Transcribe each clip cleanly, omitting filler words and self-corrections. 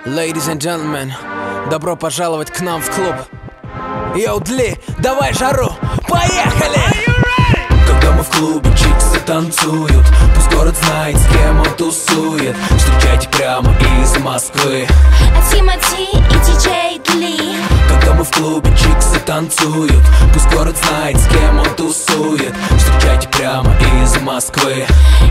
Ladies and gentlemen, добро пожаловать к нам в клуб. Йоу, Дли, давай жару, поехали! Когда мы в клубе, чиксы танцуют, пусть город знает, с кем он тусует. Встречайте прямо из Москвы Тимати и диджей Дли. Когда мы в клубе, чиксы танцуют, пусть город знает, с кем он тусует. Встречайте прямо из Москвы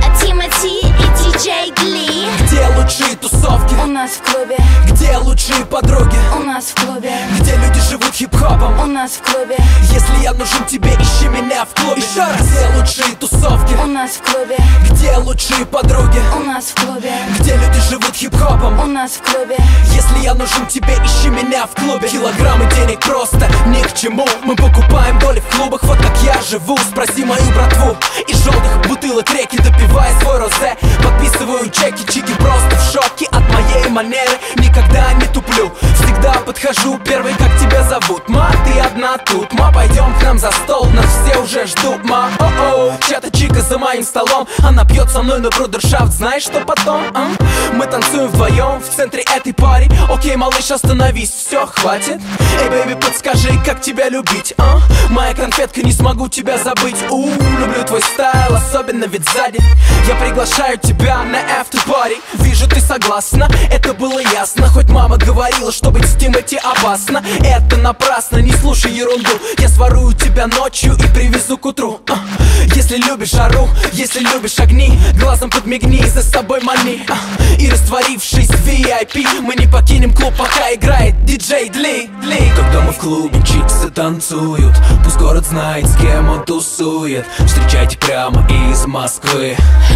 Тимати и диджей Дли. Где лучшие тусовки? У нас в клубе. Где лучшие подруги? У нас в клубе. Где люди живут хип-хопом? У нас в клубе. Если я нужен тебе, ищи меня в клубе. Еще раз. Где лучшие тусовки? У нас в клубе. Где лучшие подруги? У нас в клубе. Где люди живут хип-хопом? У нас в клубе. Если я нужен тебе, ищи меня в клубе. Килограммы денег просто ни к чему. Мы покупаем доли в клубах, вот как я живу. Спроси мою братву. Из желтых бутылок реки допивая свой розе. Подписываю чеки, чики просто в шоке от моей манеры. Никогда не туплю, всегда подхожу первый. Как тебя зовут? Ма, ты одна тут. Ма, пойдем к нам за стол, нас все уже ждут. Ма, о-о, чья-то чика за моим столом. Она пьет со мной на брудершафт, знаешь, что потом? Мы танцуем вдвоем в центре этой пари. Окей, малыш, остановись, все, хватит. Эй, бэйби, подскажи, как тебя любить, Моя конфетка, не смогу тебя забыть. Люблю твой стайл, особенно ведь сзади. Я приглашаю тебя на after party. Вижу, ты согласна, это было ясно. Хоть мама говорила, что быть с Тимати опасно. Это напрасно, не слушай ерунду. Я сворую тебя ночью и привезу к утру. Если любишь жару, если любишь огни, глазом подмигни, за собой мани. И растворившись в VIP, мы не покинем клуб, пока играет диджей Дли. Когда мы в клубе, чиксы танцуют, пусть город знает, с кем он тусует. Встречайте прямо из Москвы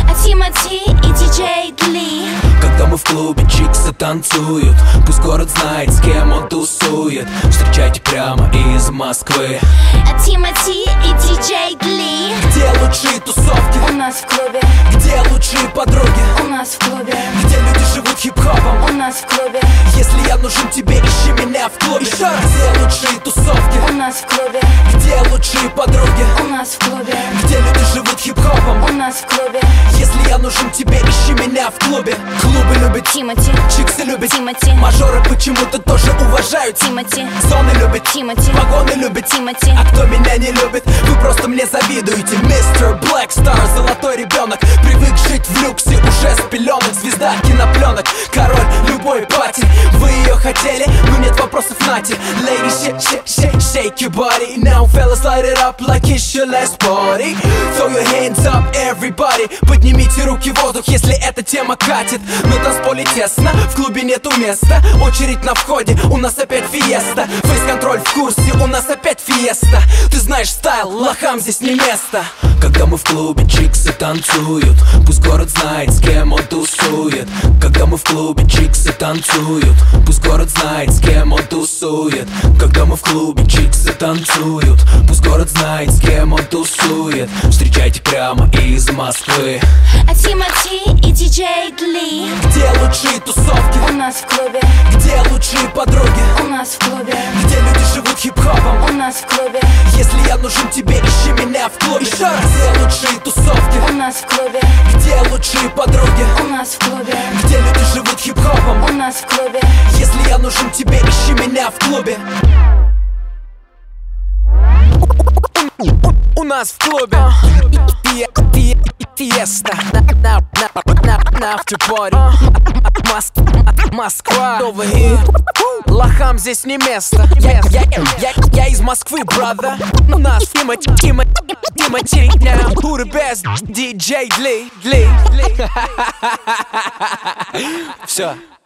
Тимати и диджей Дли. Когда мы в клубе, чиксы танцуют, пусть город знает, с кем он тусует. Встречайте прямо из Москвы Тимати и диджей Дли. Где лучшие тусовки? У нас в клубе. Где лучшие подруги? У нас в клубе. Где люди живут хип-хопом? У нас в клубе. Если я нужен тебе, ищи меня в клубе. Еще раз. Где лучшие тусовки? У нас в клубе. Где лучшие подруги? У нас в клубе. Где люди живут хип-хопом? У нас в клубе. Если я нужен тебе, ищи меня в клубе. Клубы любят Тимати. чиксы любят Тимати. Мажоры почему-то тоже уважают Тимати. Зоны любят Тимати. Погоны любят Тимати. А кто меня не любит, вы просто мне завидуете. Мистер Black Star, золотой ребенок, привык жить в люксе уже с пеленок. Звезда кинопленок, король любой пати. Вы ее хотели, но нет вопросов, нате. Ladies, shake your body. Now fellas, light it up like it's your last party. Throw your hands up, everybody. Поднимите руки в воздух, если эта тема катит. На танцполе тесно, в клубе нету места. Очередь на входе, у нас опять фиеста. Фейс-контроль в курсе, у нас опять фиеста. Ты знаешь стайл, лохам здесь не место. Когда мы в клубе, чиксы танцуют, пусть город знает, с кем он тусует. Когда мы в клубе, чиксы танцуют, пусть город знает, с кем он тусует. Когда мы в клубе, чиксы танцуют, пусть город знает, с кем он тусует. Встречайте прямо из Москвы Тимати и диджей Дли. Где лучшие тусовки? У нас в клубе. Где лучшие подруги? У нас в клубе. Где люди живут хип-хопом? У нас в клубе. Если я нужен тебе, ищи меня в клубе. Еще раз. Где лучшие тусовки? У нас в клубе. Где лучшие подруги? У нас в клубе. Где люди живут хип-хопом? У нас в клубе. Если я нужен тебе, ищи меня в клубе. У нас в клубе фиеста на автопаре. Москва, over here. Лохам здесь не место. Я из Москвы, brother. У нас Тимати. Now who the best? DJ Dli. Все.